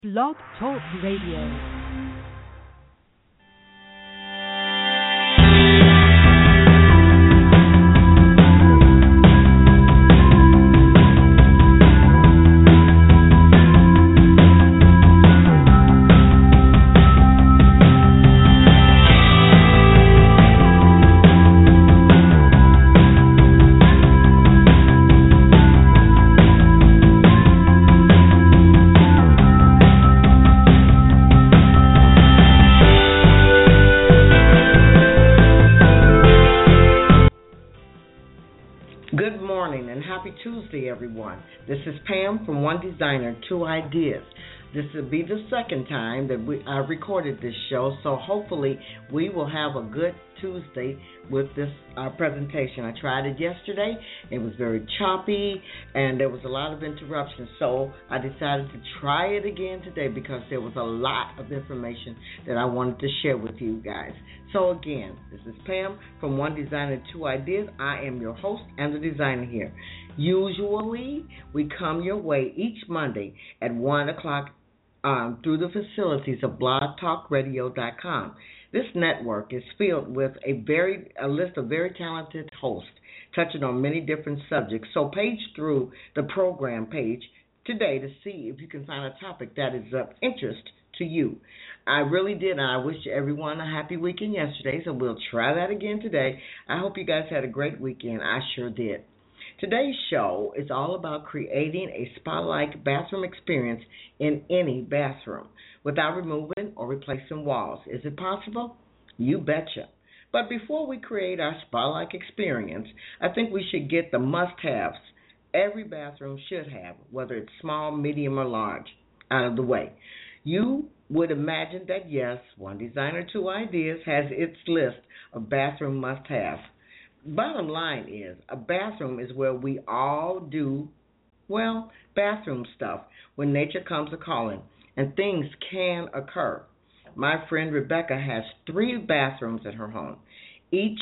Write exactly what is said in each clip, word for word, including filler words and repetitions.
Blog Talk Radio. Tuesday, everyone. This is Pam from One Designer, Two Ideas. This will be the second time that we I recorded this show, so hopefully we will have a good Tuesday with this uh, presentation. I tried it yesterday. It was very choppy, and there was a lot of interruptions, so I decided to try it again today because there was a lot of information that I wanted to share with you guys. So again, this is Pam from One Designer, Two Ideas. I am your host and the designer here. Usually, we come your way each Monday at one o'clock um, through the facilities of blog talk radio dot com. This network is filled with a very a list of very talented hosts touching on many different subjects. So page through the program page today to see if you can find a topic that is of interest to you. I really did, and I wish everyone a happy weekend yesterday, so we'll try that again today. I hope you guys had a great weekend. I sure did. Today's show is all about creating a spa-like bathroom experience in any bathroom without removing or replacing walls. Is it possible? You betcha. But before we create our spa-like experience, I think we should get the must-haves every bathroom should have, whether it's small, medium, or large, out of the way. You would imagine that, yes, One Designer, Two Ideas has its list of bathroom must-haves. Bottom line is, a bathroom is where we all do, well, bathroom stuff when nature comes a-calling, and things can occur. My friend Rebecca has three bathrooms at her home. Each,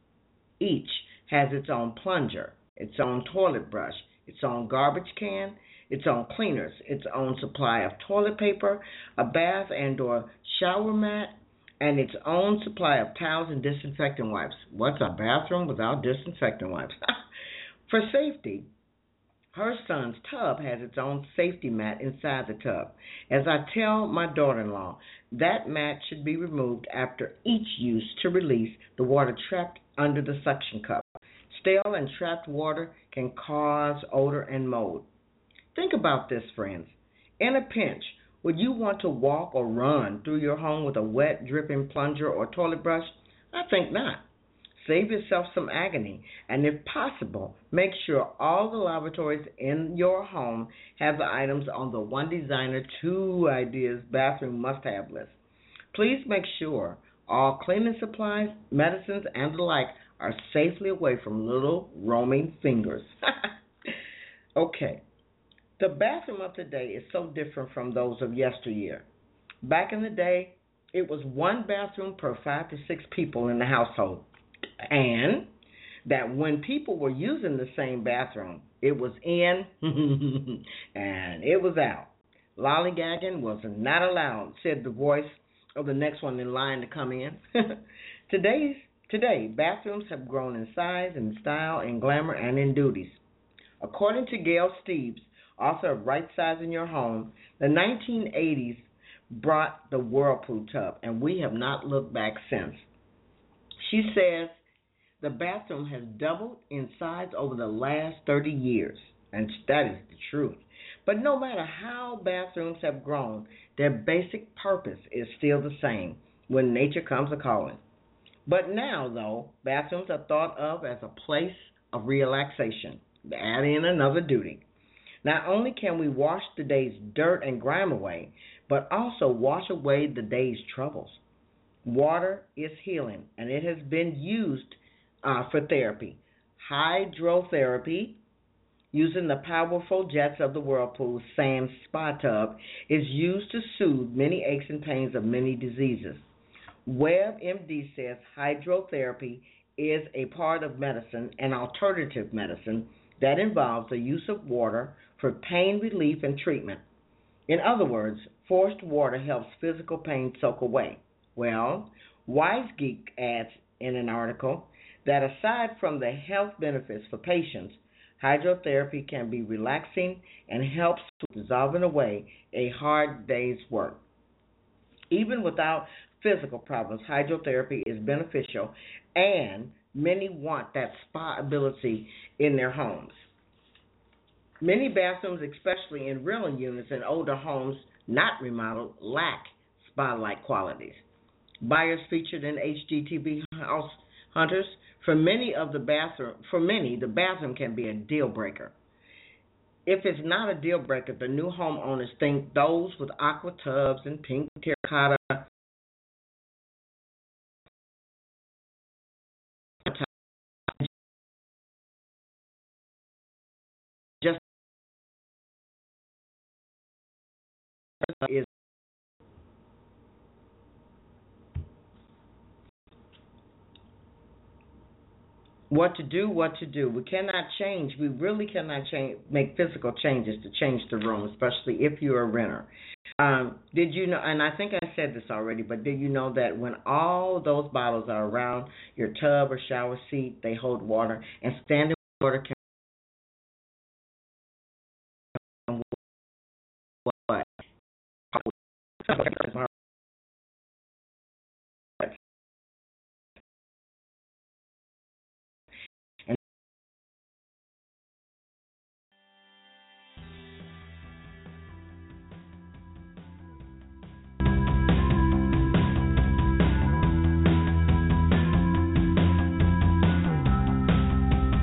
each has its own plunger, its own toilet brush, its own garbage can, its own cleaners, its own supply of toilet paper, a bath and or shower mat, and its own supply of towels and disinfectant wipes. What's a bathroom without disinfectant wipes? For safety, her son's tub has its own safety mat inside the tub. As I tell my daughter-in-law, that mat should be removed after each use to release the water trapped under the suction cup. Stale and trapped water can cause odor and mold. Think about this, friends. In a pinch, would you want to walk or run through your home with a wet, dripping plunger or toilet brush? I think not. Save yourself some agony, and if possible, make sure all the lavatories in your home have the items on the One Designer, Two Ideas bathroom must-have list. Please make sure all cleaning supplies, medicines, and the like are safely away from little roaming fingers. Okay. The bathroom of today is so different from those of yesteryear. Back in the day, it was one bathroom per five to six people in the household, and that when people were using the same bathroom, it was in and it was out. Lollygagging was not allowed, said the voice of the next one in line to come in. Today's, today, bathrooms have grown in size and style and glamour and in duties. According to Gail Steves, author of Right Sizing Your Home, the nineteen eighties brought the Whirlpool tub, and we have not looked back since. She says the bathroom has doubled in size over the last thirty years, and that is the truth. But no matter how bathrooms have grown, their basic purpose is still the same when nature comes a-calling. But now, though, bathrooms are thought of as a place of relaxation. Add in another duty. Not only can we wash the day's dirt and grime away, but also wash away the day's troubles. Water is healing, and it has been used uh, for therapy. Hydrotherapy, using the powerful jets of the Whirlpool sand spa tub, is used to soothe many aches and pains of many diseases. WebMD says hydrotherapy is a part of medicine, an alternative medicine, that involves the use of water for pain relief and treatment. In other words, forced water helps physical pain soak away. Well, WiseGeek adds in an article that aside from the health benefits for patients, hydrotherapy can be relaxing and helps with dissolving away a hard day's work. Even without physical problems, hydrotherapy is beneficial, and many want that spa ability in their homes. Many bathrooms, especially in rental units and older homes not remodeled, lack spa-like qualities. Buyers featured in H G T V House Hunters, for many of the bathroom, for many, the bathroom can be a deal breaker. If it's not a deal breaker, the new homeowners think those with aqua tubs and pink terracotta just is what to do, what to do. We cannot change. We really cannot change, make physical changes to change the room, especially if you're a renter. Um, did you know, and I think I said this already, but did you know that when all those bottles are around your tub or shower seat, they hold water, and standing water can what?